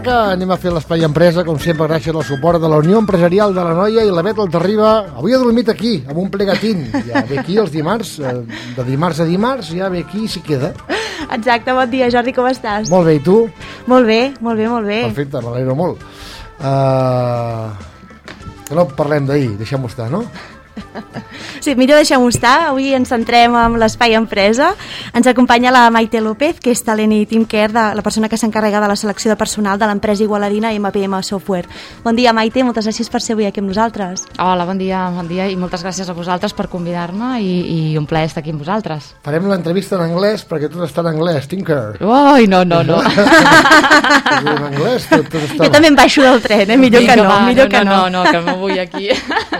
que anem a fer l'Espai Empresa, com sempre, gràcies al suport de la Unió Empresarial de l'Anoia i la Bet Altarriba. Avui ha dormit aquí, amb un plegatín. Ja ve aquí els dimarts, de dimarts a dimarts, ja ve aquí i s'hi queda. Exacte, bon dia, Jordi, com estàs? Molt bé, i tu? Molt bé, molt bé, molt bé. Perfecte, m'alegro molt. Que no parlem d'ahir, deixem-ho estar, no? Sí, millor deixem-ho estar. Avui ens centrem en l'Espai Empresa. Ens acompanya la Maite López, que és Talent i Team Care, la persona que s'encarrega de la selecció de personal de l'empresa igualadina MPM Software. Bon dia, Maite, moltes gràcies per ser avui aquí amb nosaltres. Hola, bon dia, i moltes gràcies a vosaltres per convidar-me i un plaer estar aquí amb vosaltres. Farem l'entrevista en anglès perquè tot està en anglès, Team Care. Ui, no. En anglès tot està... Jo també em baixo del tren, millor que no. No, que no vull aquí.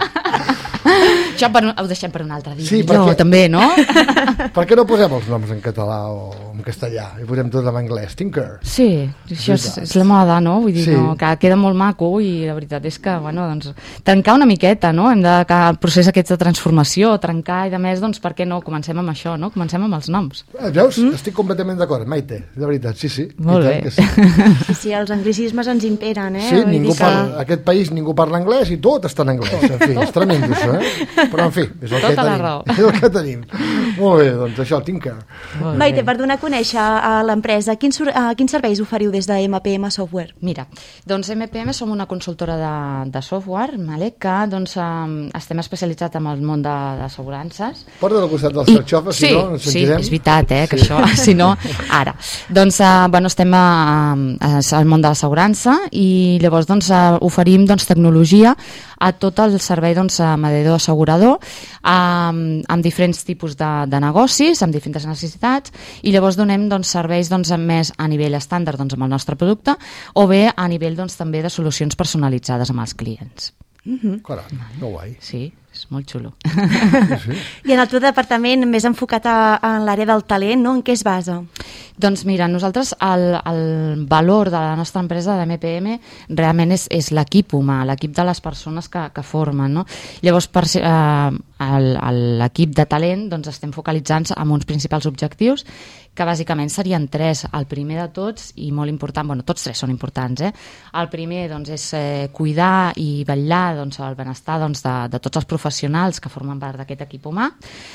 Això ho deixem per un altre dia. Sí, perquè... també, no? Per què no posem els noms en català o en castellà i posem tot en anglès? Tinker. Sí, això és la moda, no? Vull dir, sí. No, que queda molt maco i la veritat és que, bueno, doncs, trencar una miqueta, no? Hem de que el procés aquest de transformació, trencar i de més, doncs, per què no? Comencem amb això, no? Comencem amb els noms. Veus? Estic completament d'acord, Maite, de veritat, sí. Molt bé. Sí, els anglicismes ens imperen, eh? Sí, aquest país ningú parla anglès i tot està en anglès. En fi, és tremendo això, Però, en fi, és el tota la raó. És el que tenim. Molt bé, doncs això, Tinker. Maite, per donar a conèixer a l'empresa, quins serveis oferiu des de MPM Software? Mira, doncs MPM som una consultora de software, vale, que doncs, estem especialitzats en el món d'assegurances. Porta al costat del xarxofa, si no ens sentirem. Sí, és veritat, que això, si no, ara. Doncs, estem al món de l'assegurança i llavors doncs, oferim tecnologia a tot el servei mediador assegurador amb diferents tipus de negocis, amb diferents necessitats, i llavors donem serveis més a nivell estàndard amb el nostre producte o bé a nivell també de solucions personalitzades amb els clients. Caram, no guai. Sí, és molt xulo. Sí. I en el teu departament, més enfocat en l'àrea del talent, no? En què es basa? Doncs mira, nosaltres el valor de la nostra empresa, de MPM, realment és l'equip humà, l'equip de les persones que formen, no? Llavors, l'equip de talent estem focalitzant en uns principals objectius que bàsicament serien 3. El primer de tots, i molt important, bueno, tots 3 són importants, el primer és cuidar i vetllar el benestar de tots els professionals que formen part d'aquest equip humà.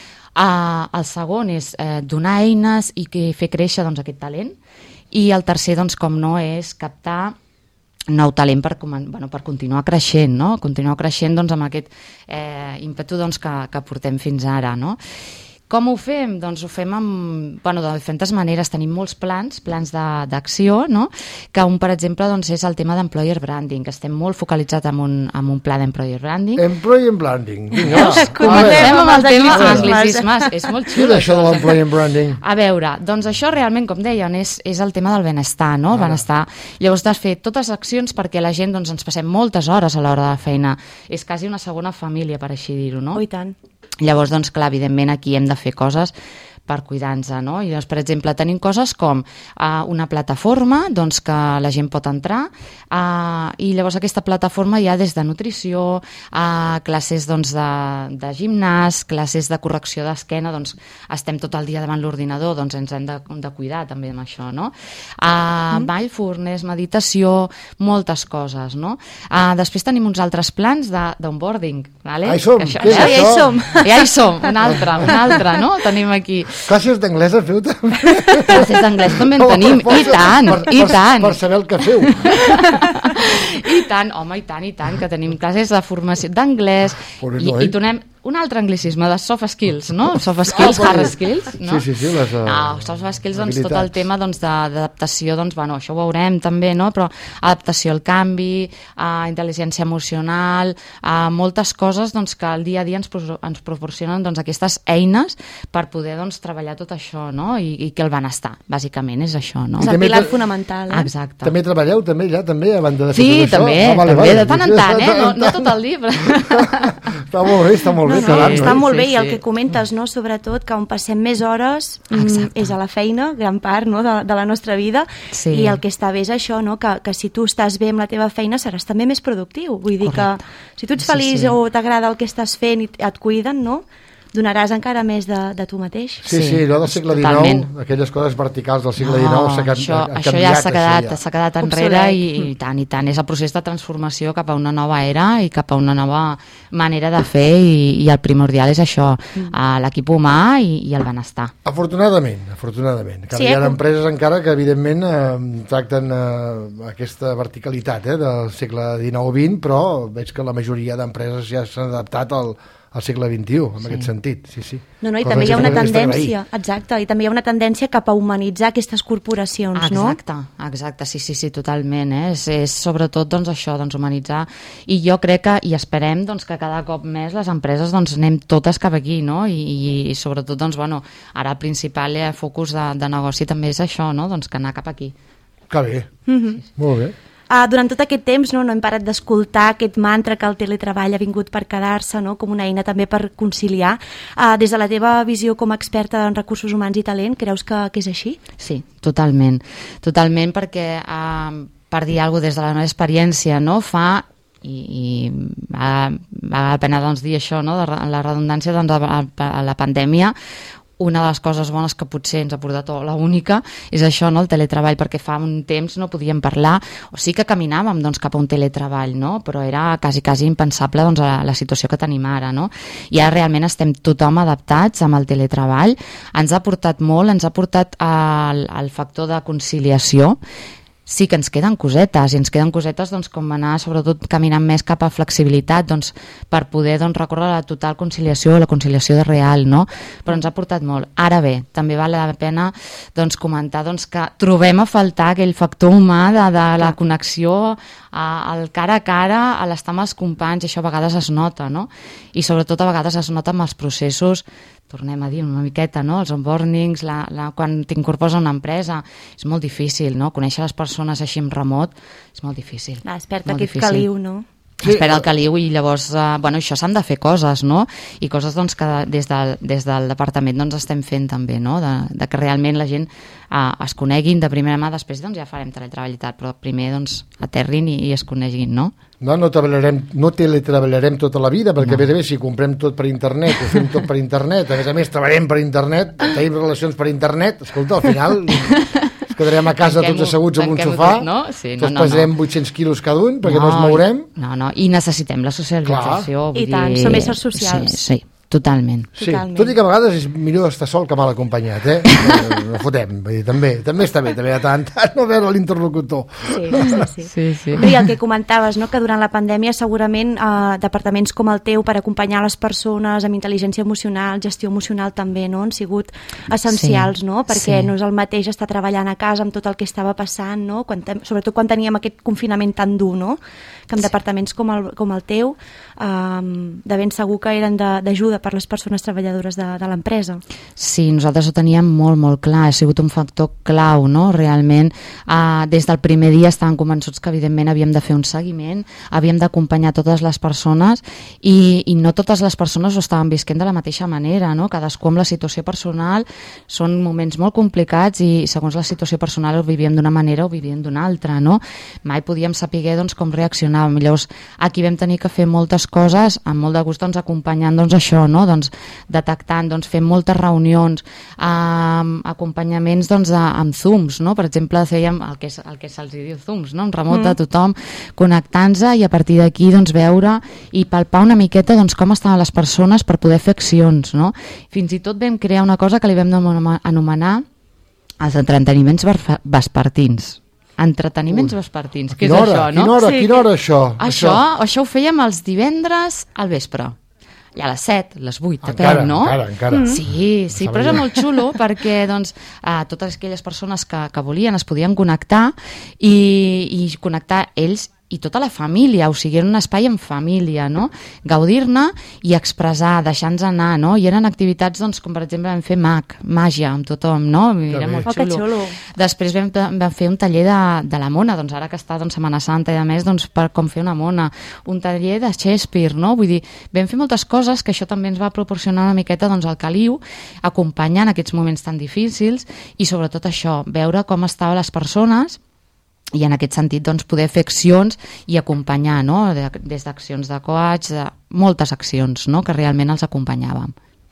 El segon és donar eines i fer créixer aquest talent, i el tercer, com no, és captar nou talent per continuar creixent, no? Continuar creixent amb aquest ímpetu que portem fins ara, no? Com ho fem? Doncs ho fem de diferents maneres. Tenim molts plans d'acció, no? Que un, per exemple, és el tema d'employer branding, que estem molt focalitzats en un pla d'employer branding. Employer branding. Comencem amb el tema anglicismes. És molt xulo. Què és això de l'employer branding? A veure, doncs això realment, com deien, és el tema del benestar, no? Benestar. Llavors, has fet totes les accions perquè la gent ens passem moltes hores a l'hora de la feina. És quasi una segona família, per així dir-ho, no? Oh, i tant. Llavors, clar, evidentment aquí hem de fer coses per cuidar-nos, no? I, per exemple, tenim coses com una plataforma que la gent pot entrar i llavors aquesta plataforma hi ha des de nutrició, classes de gimnàs, classes de correcció d'esquena, estem tot el dia davant l'ordinador, ens hem de cuidar també amb això, no? Mindfulness, meditació, moltes coses, no? Després tenim uns altres plans d'onboarding, vale? Ja hi som, què és això? Ja hi som, un altre, no? Tenim aquí. Classes d'anglès feu també? Classes d'anglès també en tenim, i tant. Per saber el que feu. I tant, home, i tant, que tenim classes de formació d'anglès i donem un altre anglicisme de soft skills, no? Soft skills, hard skills, no? Sí, soft skills, tot el tema d'adaptació, això ho veurem també, no? Però adaptació al canvi, intel·ligència emocional, moltes coses que al dia a dia ens proporcionen aquestes eines per poder treballar tot això, no? I que el benestar, bàsicament, és això, no? És el pilar fonamental, Exacte. També treballeu, a banda de fer tot això? Sí, també, de tant en tant, no tot el dia, però... Està molt bé. Està molt bé, i el que comentes, no? Sobretot que on passem més hores és a la feina, gran part, no? de la nostra vida, i el que està bé és això, no? Que si tu estàs bé amb la teva feina seràs també més productiu, vull dir que si tu ets feliç o t'agrada el que estàs fent i et cuiden, no? donaràs encara més de tu mateix. Sí, allò del segle XIX, aquelles coses verticals del segle XIX això ja s'ha quedat enrere i tant, és el procés de transformació cap a una nova era i cap a una nova manera de fer i el primordial és això, l'equip humà i el benestar. Afortunadament. Hi ha empreses encara que evidentment tracten aquesta verticalitat del segle XIX-XX, però veig que la majoria d'empreses ja s'han adaptat al segle XXI, en aquest sentit. Sí. No, i també hi ha una tendència, exacte, i també hi ha una tendència cap a humanitzar aquestes corporacions, no? Exacte, sí, totalment. És sobretot doncs, això, doncs, humanitzar, i jo crec que, i esperem doncs, que cada cop més les empreses doncs, anem totes cap aquí, no? I sobretot, doncs, ara el principal focus de negoci també és això, no? Doncs que anar cap aquí. Que bé, molt bé. Durant tot aquest temps no hem parat d'escoltar aquest mantra que el teletreball ha vingut per quedar-se, no? Com una eina també per conciliar. Des de la teva visió com a experta en recursos humans i talent, creus que és així? Sí, totalment perquè per dir alguna cosa des de la meva experiència, no? I val la pena doncs, dir això, no? De la redundància, doncs, a la pandèmia, una de les coses bones que potser ens ha portat, o l'única, és això, no? El teletreball, perquè fa un temps no podíem parlar, o sí que caminàvem doncs, cap a un teletreball, no? Però era quasi impensable doncs, a la situació que tenim ara, no? I ara realment estem tothom adaptats amb el teletreball, ens ha portat molt, ens ha portat al factor de conciliació. Sí que ens queden cosetes, i ens queden cosetes doncs, com anar sobretot caminant més cap a flexibilitat doncs, per poder doncs, recórrer a la total conciliació, la conciliació de real, no? Però ens ha portat molt. Ara bé, també val la pena doncs, comentar doncs, que trobem a faltar aquell factor humà de la connexió al cara a cara, a l'estar amb els companys, i això a vegades es nota, no? I sobretot a vegades es nota amb els processos, tornem a dir una miqueta, no? Els onboardings, quan t'incorpores a una empresa, és molt difícil, no? Conèixer les persones així en remot és molt difícil. Desperta aquest caliu, no? Espera el caliu i llavors, això s'han de fer coses, no? I coses doncs, que des del departament doncs, estem fent també, no? De que realment la gent es coneguin de primera mà, després doncs, ja farem teletreball i tal, però primer doncs, aterrin i es coneguin, no? No teletreballarem tota la vida, perquè a més si comprem tot per internet, ho fem tot per internet, a més treballem per internet, tenim relacions per internet, escolta, al final ens quedarem a casa tots asseguts en un sofà, tots pesarem 800 quilos cada un perquè no ens mourem. I necessitem la socialització. I tant, som éssers socials. Sí. Totalment. Sí, tot i que a vegades és millor estar sol que mal acompanyat, no fotem, també està bé, també de tant no veure l'interlocutor. Sí. I el que comentaves, no? Que durant la pandèmia segurament departaments com el teu per acompanyar les persones amb intel·ligència emocional, gestió emocional també, no? Han sigut essencials, no? Perquè no és el mateix estar treballant a casa amb tot el que estava passant, no? Sobretot quan teníem aquest confinament tan dur, no? Que amb departaments com el teu de ben segur que eren d'ajuda per les persones treballadores de l'empresa. Sí, nosaltres ho teníem molt, molt clar, ha sigut un factor clau, no? Realment, des del primer dia estàvem convençuts que evidentment havíem de fer un seguiment, havíem d'acompanyar totes les persones i no totes les persones ho estaven visquent de la mateixa manera, no? Cadascú amb la situació personal, són moments molt complicats i segons la situació personal ho vivíem d'una manera o vivíem d'una altra, no? Mai podíem saber doncs, com reaccionàvem. Llavors, aquí vam tenir que fer moltes coses, amb molt de gust doncs, acompanyant doncs, això, no? Doncs, detectant, doncs, fent moltes reunions, acompanyaments doncs, amb Zooms, no? Per exemple, fèiem el que se'ls diu Zooms, no? En remot de tothom, connectant-se i a partir d'aquí doncs, veure i palpar una miqueta doncs, com estaven les persones per poder fer accions, no? Fins i tot vam crear una cosa que li vam anomenar els entreteniments vespertins. Entreteniments vespertins, què és això, no? Quina hora això? Això ho fèiem els divendres al vespre. I a les 7, les 8, depèn, no? Encara. Sí, però era molt xulo perquè doncs, totes aquelles persones que volien es podien connectar i connectar ells i tota la família, o sigui, era un espai en família, no? Gaudir-ne i expressar, deixar-nos anar, no? I eren activitats, doncs, com per exemple vam fer màgia amb tothom, no? Era molt xulo. Després vam fer un taller de la mona, doncs ara que està doncs, Setmana Santa i a més, doncs, per com fer una mona, un taller de Shakespeare, no? Vull dir, vam fer moltes coses que això també ens va proporcionar una miqueta doncs, el caliu, acompanyant aquests moments tan difícils i sobretot això, veure com estaven les persones i en aquest sentit doncs, poder fer accions i acompanyar, no? Des d'accions de coach, de moltes accions, no? Que realment els acompanyàvem.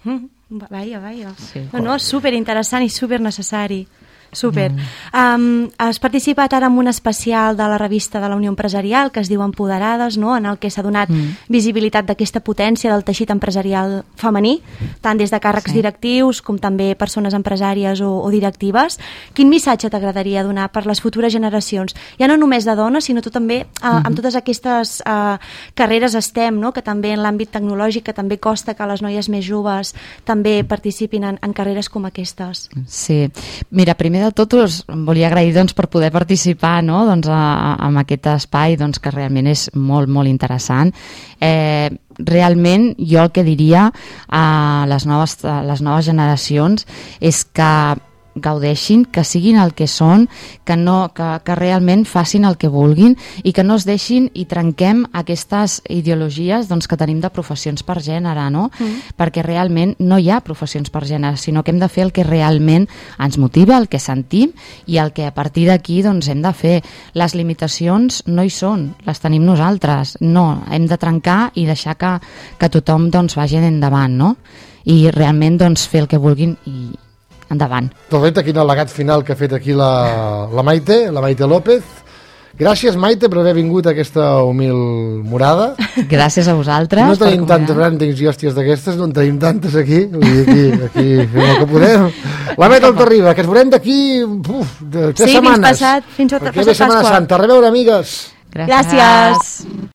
Vaja. Sí. No, superinteressant i supernecessari. Super. Has participat ara en un especial de la revista de la Unió Empresarial que es diu Empoderades, no? En el que s'ha donat visibilitat d'aquesta potència del teixit empresarial femení, tant des de càrrecs directius com també persones empresàries o directives. Quin missatge t'agradaria donar per les futures generacions? Ja no només de dones, sinó tu també amb totes aquestes carreres STEM, no? Que també en l'àmbit tecnològic, que també costa que les noies més joves també participin en carreres com aquestes. Sí. Mira, primer de tot us volia agrair per poder participar, no? En aquest espai que realment és molt, molt interessant. Realment jo el que diria a les noves generacions és que gaudeixin, que siguin el que són, que realment facin el que vulguin i que no es deixin i trenquem aquestes ideologies que tenim de professions per gènere, no? Perquè realment no hi ha professions per gènere, sinó que hem de fer el que realment ens motiva, el que sentim i el que a partir d'aquí hem de fer. Les limitacions no hi són, les tenim nosaltres. No, hem de trencar i deixar que tothom vagi endavant, no? I realment fer el que vulguin i endavant. Torreta, quin al·legat final que ha fet aquí la Maite López. Gràcies, Maite, per haver vingut a aquesta humil morada. Gràcies a vosaltres. No tenim tantes brandings i hòsties d'aquestes, no en tenim tantes aquí. Aquí fem el que podem. La Maite Altarriba, que ens veurem d'aquí 3 setmanes. Fins passat Pasqua. Setmana Santa. A reveure, amigues. Gràcies.